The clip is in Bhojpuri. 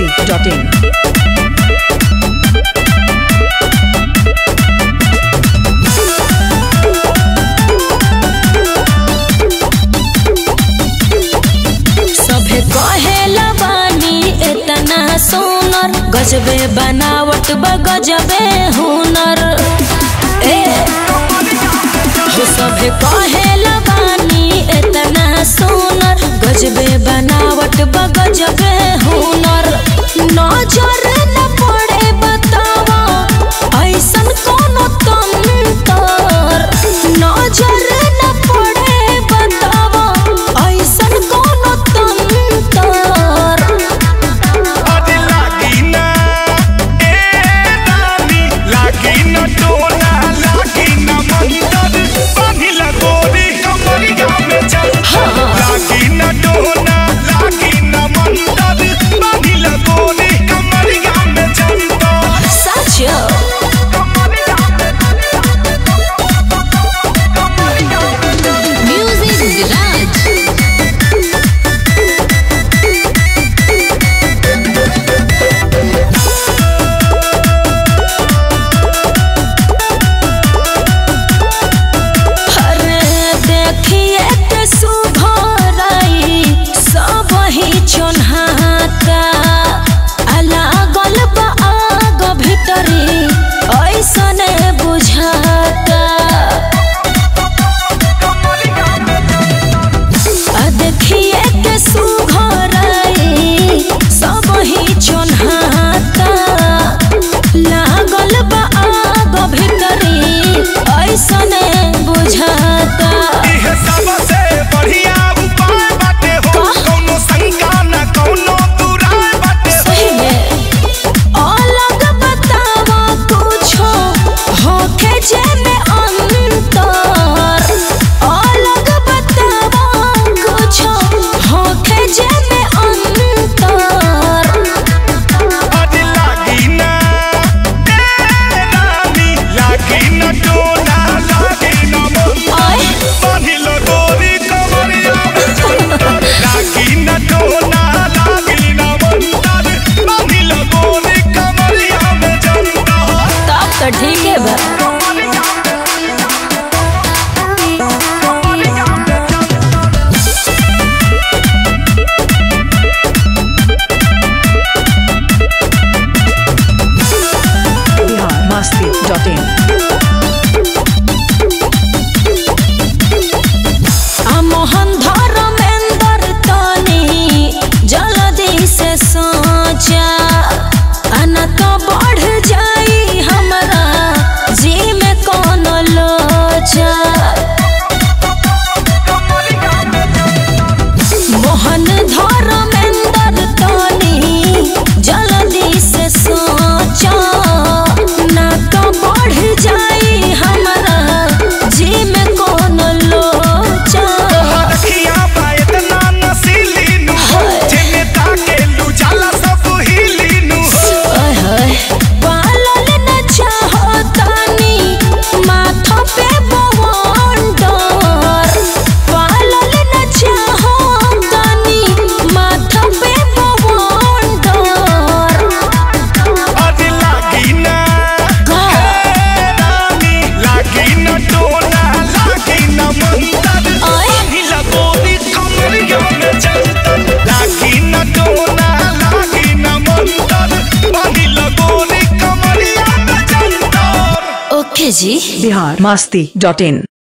biharmasti.in गजबे बनावट बा गजबे हुनर हो सभे कहेला बानी इतना सुनर गजबे बनावट बा गजबे हुनर नजर न पड़े बतावा ऐसन कोनो तंतर नजर न पड़े बतावा ऐसन कोनो तंतर ठीक है बा biharmasti.in मोहन धर्मेंद्र तनी जल्दी से सोचा अना तो बढ़ जाई हमरा जी में कौन लोचा मोहन धर्मेंद्र तनी जल्दी से सोचा ना तो बढ़ जाई हमरा जी में कौन लोचा जी biharmasti.in